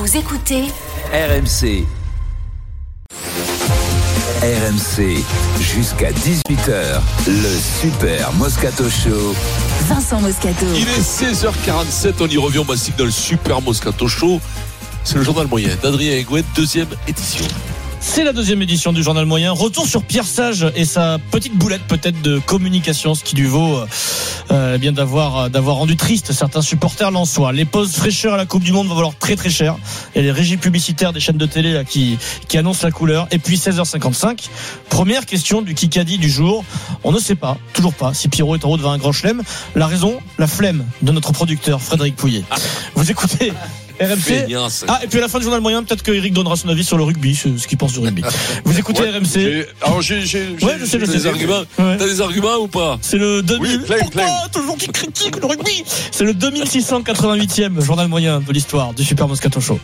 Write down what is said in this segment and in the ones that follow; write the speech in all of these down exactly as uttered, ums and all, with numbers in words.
Vous écoutez R M C. R M C, jusqu'à dix-huit heures, le Super Moscato Show. Vincent Moscato. Il est seize heures quarante-sept, on y revient au massif dans le Super Moscato Show. C'est le journal moyen d'Adrien Egouet, deuxième édition. C'est la deuxième édition du Journal Moyen. Retour sur Pierre Sage et sa petite boulette peut-être de communication, ce qui lui vaut euh, bien d'avoir d'avoir rendu triste certains supporters lensois. Les pauses fraîcheurs à la Coupe du Monde vont valoir très très cher. Il y a les régies publicitaires des chaînes de télé là, qui qui annoncent la couleur. Et puis seize heures cinquante-cinq, première question du Kikadi du jour. On ne sait pas, toujours pas, si Pierrot est en route vers un grand chelem. La raison, la flemme de notre producteur Frédéric Pouillet. Ah. Vous écoutez R M C. Ah, et puis à la fin du Journal Moyen, peut-être que Eric donnera son avis sur le rugby, ce qu'il pense du rugby. Vous écoutez ouais, R M C. j'ai, alors j'ai, j'ai, ouais, je sais, je sais. Des arguments. Ouais. T'as des arguments ou pas? C'est le deux mille. Oui, plein, Pourquoi plein. toujours qui critique le rugby? C'est le deux mille six cent quatre-vingt-huitième Journal Moyen de l'histoire du Super Moscato Show.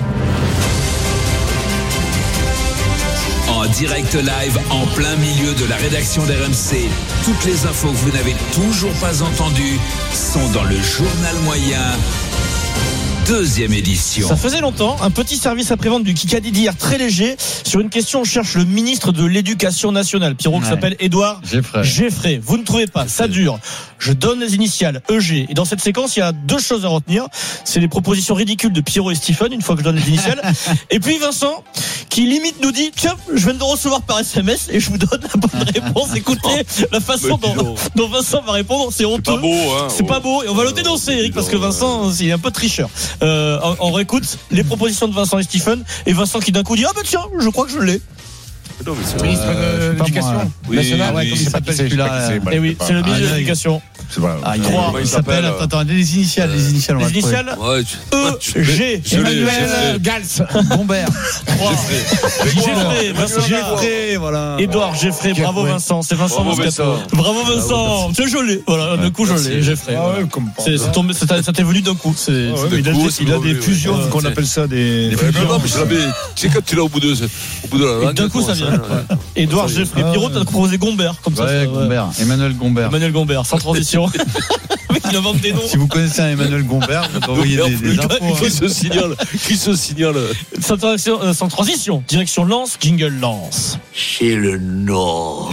En direct live, en plein milieu de la rédaction d'R M C. Toutes les infos que vous n'avez toujours pas entendues sont dans le Journal Moyen. Deuxième édition. Ça faisait longtemps. Un petit service après-vente du Kikadi d'hier très léger. Sur une question, on cherche le ministre de l'Éducation nationale. Pierrot, ouais. Qui s'appelle Édouard Geffray. Geffray. Vous ne trouvez pas. Ça dure. Je donne les initiales. E G. Et dans cette séquence, il y a deux choses à retenir. C'est les propositions ridicules de Pierrot et Stephen, une fois que je donne les initiales. Et puis Vincent, qui limite nous dit, tiens, je viens de recevoir par S M S et je vous donne la bonne réponse. Écoutez, la façon dont, dont Vincent va répondre, c'est honteux. C'est pas beau, hein. C'est pas beau. Et on va le dénoncer, Eric, parce que Vincent, il est un peu tricheur. Euh, on, on réécoute les propositions de Vincent et Stephen, et Vincent qui d'un coup dit ah bah tiens, je crois que je l'ai. Non, mais c'est ministre euh, de l'Éducation oui, nationale, oui, ouais, comme il s'appelle celui-là. Et oui, c'est le ministre de l'Éducation. C'est pas ah, il, trois, il s'appelle, attends, attends, les initiales, les initiales. Les initiales ouais, E, G, Emmanuel Gals, Gombert. Geffray, Vincent Geffray, voilà. Édouard Geffray, bravo Vincent, c'est Vincent Moscato. Bravo Vincent, c'est je l'ai, voilà, d'un coup je l'ai, Geffray. C'est tombé, ça t'est venu d'un coup. Il a des fusions, qu'on appelle ça des fusions. Non, mais je l'avais, tu sais quand tu l'as au bout de la langue. D'un coup ça vient. Édouard Geffray, Pierrot, t'as proposé Gombert, comme ça. Ouais, Gombert, Emmanuel Gombert. Emmanuel Gombert, sans transition. Il invente des noms. Si vous connaissez un Emmanuel Gombert, vous envoyez des, des infos. Qui se signale, qui se signale. Sans transition, euh, sans transition. Direction Lens, jingle Lens. Chez le Nord.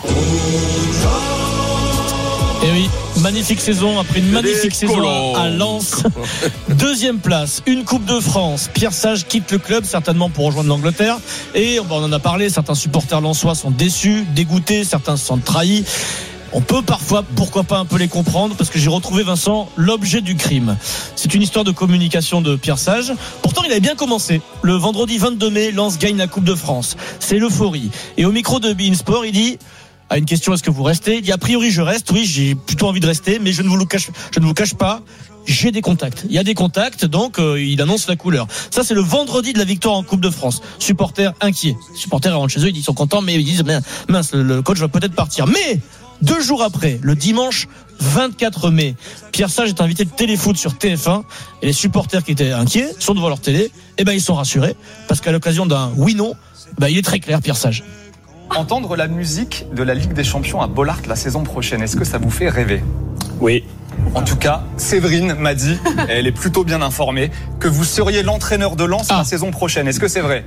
Et oui, magnifique saison après une magnifique saison colons. à Lens. Deuxième place, une Coupe de France. Pierre Sage quitte le club, certainement pour rejoindre l'Angleterre. Et on en a parlé, certains supporters lensois sont déçus, dégoûtés, certains se sentent trahis. On peut parfois, pourquoi pas un peu les comprendre, parce que j'ai retrouvé, Vincent, l'objet du crime. C'est une histoire de communication de Pierre Sage. Pourtant, il avait bien commencé. Le vendredi vingt-deux mai, Lens gagne la Coupe de France. C'est l'euphorie. Et au micro de beIN Sport, il dit, à une question, est-ce que vous restez? Il dit, a priori, je reste. Oui, j'ai plutôt envie de rester, mais je ne vous le cache, je ne vous cache pas. J'ai des contacts. Il y a des contacts, donc euh, il annonce la couleur. Ça, c'est le vendredi de la victoire en Coupe de France. Supporters inquiets. Supporters rentrent chez eux, ils sont contents, mais ils disent, mince, le coach va peut-être partir. Mais deux jours après, le dimanche vingt-quatre mai, Pierre Sage est invité de téléfoot sur T F un et les supporters qui étaient inquiets sont devant leur télé. Et ben ils sont rassurés parce qu'à l'occasion d'un oui/non, ben il est très clair, Pierre Sage. Entendre la musique de la Ligue des Champions à Bollaert la saison prochaine, est-ce que ça vous fait rêver? Oui. En tout cas, Séverine m'a dit, et elle est plutôt bien informée, que vous seriez l'entraîneur de Lens ah. la saison prochaine. Est-ce que c'est vrai?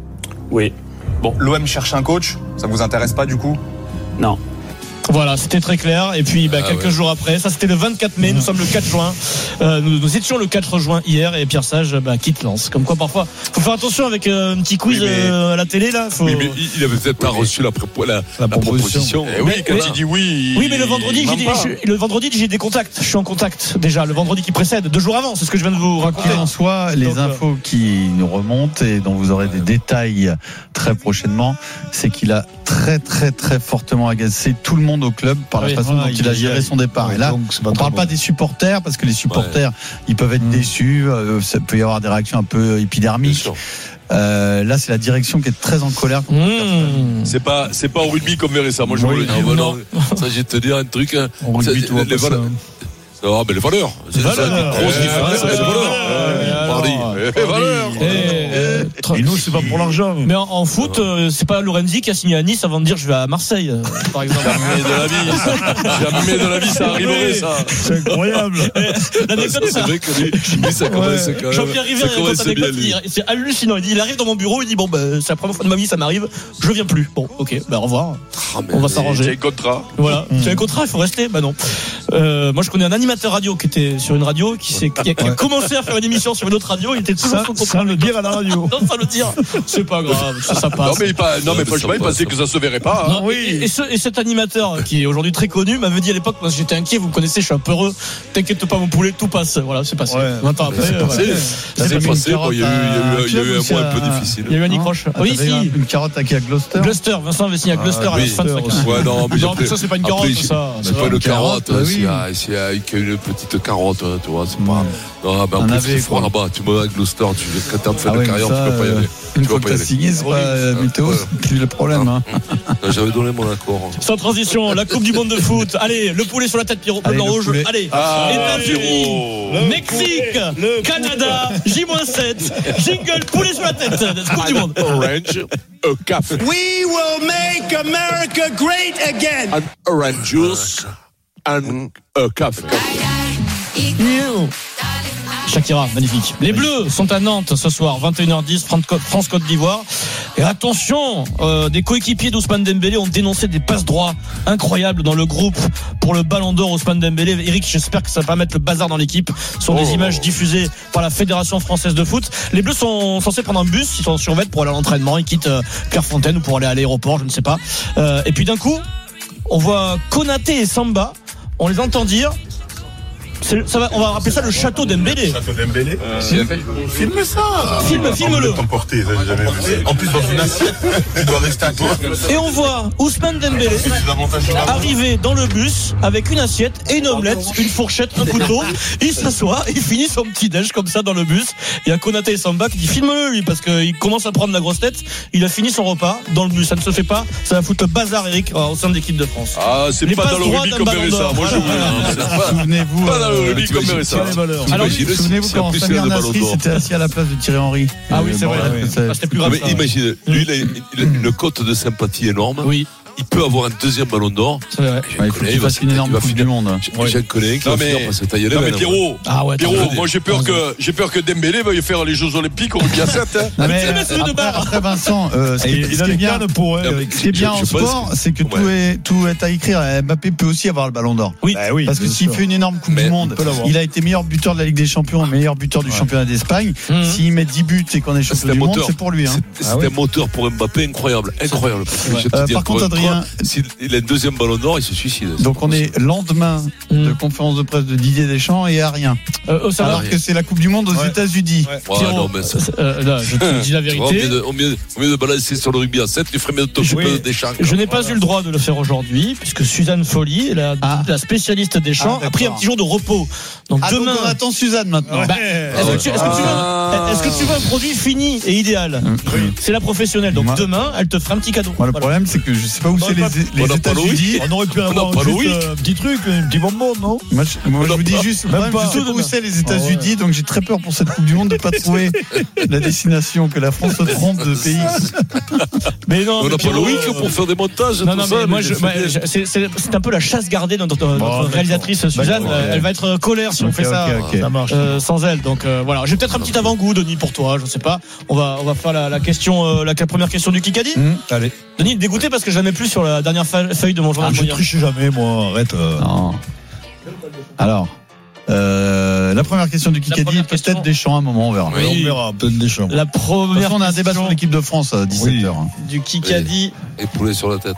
Oui. Bon, l'O M cherche un coach, ça vous intéresse pas du coup? Non. Voilà, c'était très clair. Et puis bah, ah quelques ouais. jours après, ça c'était le vingt-quatre mai, nous sommes le quatre juin. Euh, nous, nous étions le quatre juin hier et Pierre Sage bah, quitte Lens. Comme quoi parfois, faut faire attention avec euh, un petit quiz oui, mais... euh, à la télé là. Faut... Oui, mais il avait peut-être pas oui, reçu la, la, la, la proposition. Eh oui, mais, quand mais, il dit oui. Oui, mais le vendredi, j'ai dit, je, le vendredi, j'ai des contacts. Je suis en contact déjà. Le vendredi qui précède, deux jours avant, c'est ce que je viens de vous raconter. En soi, les Donc, infos euh... qui nous remontent et dont vous aurez des détails très prochainement, c'est qu'il a très très très fortement agacé tout le monde au club par la oui, façon voilà, dont il, il a géré son départ. Ouais, et là, donc, on ne parle bon. pas des supporters parce que les supporters, ouais. ils peuvent être mmh. déçus. Euh, ça peut y avoir des réactions un peu épidermiques. Euh, là, c'est la direction qui est très en colère. Mmh. C'est pas, c'est pas au rugby qu'on verrait ça. Moi, je oui, le dis. Non, non. Ça, je vais te dire un truc. Au rugby, tout les valeurs. Ah, ben les valeurs. C'est valeurs. ça, une grosse différence avec les valeurs. Pardi. Les valeurs. Et nous, c'est pas pour l'argent. Mais en, en foot, euh, c'est pas Lorenzi qui a signé à Nice avant de dire je vais à Marseille, euh, par exemple. Jamais de la vie. Jamais de la vie, ça arriverait, ça. C'est incroyable. L'anecdote, c'est vrai que lui, lui ça commence ouais. quand même. Jean-Pierre River, c'est hallucinant. Il dit, il arrive dans mon bureau, il dit bon, bah, c'est la première fois de ma vie, ça m'arrive, je viens plus. Bon, ok, bah, au revoir. Oh, on va s'arranger. Tu as un contrat. Voilà. Mmh. Tu as un contrat, il faut rester. Bah non. Euh, moi, je connais un animateur radio qui était sur une radio, qui, s'est, qui, a, qui a commencé à faire une émission sur une autre radio. Il était toujours ça, son contrat. Sans le dire à la radio. Non, sans le dire. C'est pas grave. Ça, ça passe. Non, mais, pas, non, mais franchement, il pensait que ça se verrait pas. Hein. Non, oui. Et, et, ce, et cet animateur, qui est aujourd'hui très connu, m'avait dit à l'époque, moi, j'étais inquiet, vous me connaissez, je suis un peu heureux. T'inquiète pas, mon poulet, tout passe. Voilà, c'est passé. Ouais. vingt ans après. C'est passé. C'est passé. Il y a eu un mois un peu difficile. Il y a eu un Nicroche. Oui, si. Une carotte à qui à Gloucester. Gloucester, Vincent avait signé à Gloucester à la fin de sa carrière. Ouais, non, mais ça, c'est pas une carotte, ça. C'est pas une carotte, c'est une petite carotte, tu vois, c'est pas. Non, mais en plus, c'est froid là-bas. Tu me vas à Gloucester, quand t'es en fin de carrière, tu peux pas y aller. Une fois que t'as signé, c'est pas météo, c'est plus le problème. J'avais donné mon accord. Sans transition, la Coupe du Monde de foot. Allez, le poulet sur la tête, Pierrot, bleu, rouge. Allez, États-Unis, Mexique, Canada, J sept, jingle, poulet sur la tête. Coupe du Monde. Orange, a café. We will make America great again. An orange juice and a café. Shakira, magnifique. Les Bleus sont à Nantes ce soir, vingt et une heures dix, France-Côte d'Ivoire. Et attention, euh, des coéquipiers d'Ousmane Dembélé ont dénoncé des passes droits incroyables dans le groupe pour le Ballon d'Or Ousmane Dembélé. Eric, j'espère que ça va pas mettre le bazar dans l'équipe. Ce sont oh. des images diffusées par la Fédération française de foot. Les Bleus sont censés prendre un bus, ils sont en survêt pour aller à l'entraînement. Ils quittent euh, Clairefontaine ou pour aller à l'aéroport, je ne sais pas. Euh, et puis d'un coup, on voit Konaté et Samba. On les entend dire. C'est, ça va, on va rappeler ça le château Dembélé. Château Dembélé. Euh, filme ça. Filme, filme-le. T'emporter, jamais vu. En plus dans une assiette, tu dois rester à toi. Et on voit Ousmane Dembélé arriver dans le bus avec une assiette et une omelette, une fourchette, un couteau. Il s'assoit, il finit son petit déj comme ça dans le bus. Il y a Konaté et Samba qui dit filme-le lui parce qu'il commence à prendre la grosse tête. Il a fini son repas dans le bus. Ça ne se fait pas. Ça va foutre le bazar, Eric, au sein de l'équipe de France. Ah, c'est Les pas dans le rugby qu'on verrait ça. Moi, je veux. Souvenez-vous. Euh, tu tu ça. Alors, souvenez-vous quand Samir Nasri s'était assis à la place de Thierry Henry. Ah oui, c'est vrai. C'était plus grave. Imagine, lui, il a, il a une cote de sympathie énorme. Oui. Il peut avoir un deuxième ballon d'or. C'est vrai. Ouais, il faut qu'il fasse une énorme coupe du monde. J'ai un collègue qui va finir par se tailler les Non mais Pierrot, ah ouais, Pierrot, moi j'ai peur que j'ai peur que Dembélé veuille faire les Jeux Olympiques au rugby à sept. Hein. Non, mais après, après Vincent, euh, ce qui est, ce qui est bien pour eux, ce qui est bien en sport, c'est que tout est tout est à écrire. Mbappé peut aussi avoir le ballon d'or. Oui, bah oui. Parce que s'il fait une énorme coupe du monde, il a été meilleur buteur de la Ligue des Champions, meilleur buteur du championnat d'Espagne. S'il met dix buts et qu'on est champion du monde, c'est pour lui. C'est un moteur pour Mbappé incroyable, incroyable. Par contre, Adrien. Il a un deuxième ballon d'or, il se suicide. Donc on est lendemain mmh. de conférence de presse de Didier Deschamps et à rien. Euh, alors rien. Que c'est la Coupe du Monde aux ouais. États-Unis. Ouais. Ouais, non, mais ça... euh, là, je te dis la vérité. Au mieux, de, au, mieux, au mieux de balancer sur le rugby à sept, tu ferais mieux de t'occuper oui. Deschamps. Je n'ai pas voilà. eu le droit de le faire aujourd'hui, puisque Suzanne Folly, la, ah. la spécialiste Deschamps, ah, a pris un petit jour de repos. Donc ah, demain. Donc on attend Suzanne maintenant. Bah, est-ce, que tu, est-ce, que tu veux, est-ce que tu veux un produit fini et idéal oui. C'est la professionnelle. Donc demain, elle te fera un petit cadeau. Moi, le voilà. problème, c'est que je sais pas où c'est les, les États-Unis. On aurait pu avoir juste un petit truc, un petit bonbon, non? Moi, je, moi, je vous dis juste, même pas. Je sais pas où c'est les États-Unis, oh ouais. donc j'ai très peur pour cette Coupe du Monde de pas trouver la destination, que la France se trompe de pays. Mais non, on n'a pas le week pour faire des montages. Non, non, mais moi, je, bah, je, c'est, c'est, c'est un peu la chasse gardée de notre, bon, notre réalisatrice Suzanne. Ouais. Elle va être colère si okay, on fait ça, okay, okay. ça marche, euh, sans elle. Donc euh, voilà, j'ai peut-être un petit avant-goût, Denis, pour toi. Je sais pas. On va, on va faire la, la question, euh, la, la première question du Kikadi. Mmh, allez. Denis, dégoûté parce que je la mets plus sur la dernière feuille de mon journal. Ah, je triche jamais, moi. Arrête. Euh... Non. Alors. Euh, la première question du Kikadi, peut-être question... Deschamps à un moment, on verra. Oui. On verra, peut-être Deschamps. La première. De toute façon, on a un débat sur l'équipe de France à dix-sept heures. Oui. Du Kikadi. Et poulet sur la tête.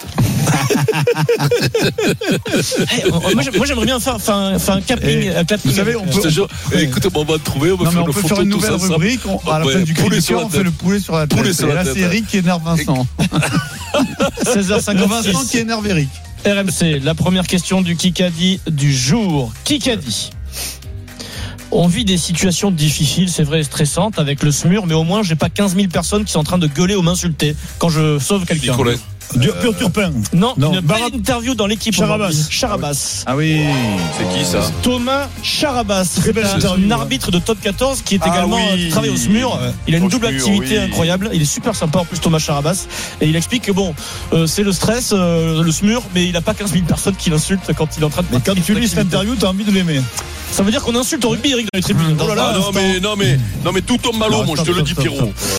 hey, moi, moi, j'aimerais bien faire, faire, faire un capping. Et, un capping. Vous savez, on peut. On... Écoutez, on va le trouver. On va non, faire, on peut faire une nouvelle rubrique. On, à la place du Kikadi, on fait le poulet sur la tête. Poulet sur et la là, tête. C'est Eric qui énerve Vincent. seize heures cinquante-six. Vincent qui énerve Eric. R M C, la première question du Kikadi du jour. Kikadi. On vit des situations difficiles, c'est vrai, stressantes avec le S M U R, mais au moins j'ai pas quinze mille personnes qui sont en train de gueuler ou m'insulter quand je sauve quelqu'un. Nicolas. Dur pur Turpin. Non, Non. une belle interview dans l'équipe. Charabas. aujourd'hui. Charabas. Ah oui. C'est qui ça? Thomas Charabas, Très belle c'est interview, un hein. arbitre de top quatorze qui est Ah également oui. qui travaille au S M U R. Il a une Au double S M U R, activité oui. incroyable. Il est super sympa en plus, Thomas Charabas, et il explique que bon, euh, c'est le stress, euh, le S M U R, mais il n'a pas quinze mille personnes qui l'insultent quand il est en train de. Mais quand pratiquer tu lis cette activité. interview, t'as envie de l'aimer. Ça veut dire qu'on insulte au rugby, Eric, dans les tribunes. Oh là là, non mais, non mais, non mais tout tombe mal au, Non, moi je stop, te le dis stop, Pierrot. stop.